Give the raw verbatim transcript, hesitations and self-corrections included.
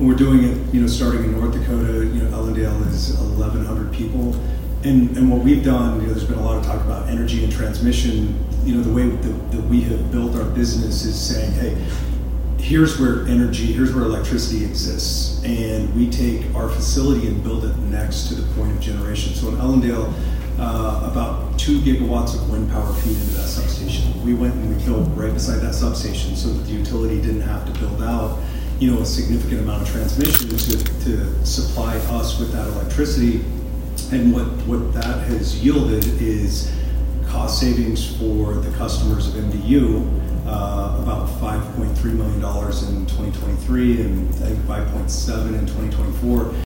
and we're doing it, you know, starting in North Dakota. You know, Ellendale is eleven hundred people, and and what we've done, you know, there's been a lot of talk about energy and transmission. You know, the way that, that we have built our business is saying, hey, here's where energy, here's where electricity exists, and we take our facility and build it next to the point of generation. So in Ellendale, uh, about two gigawatts of wind power feed into that substation. We went and we built right beside that substation so that the utility didn't have to build out, you know, a significant amount of transmission to, to supply us with that electricity. And what, what that has yielded is cost savings for the customers of M D U, uh, about five point three million dollars in twenty twenty-three and I think five point seven in twenty twenty-four.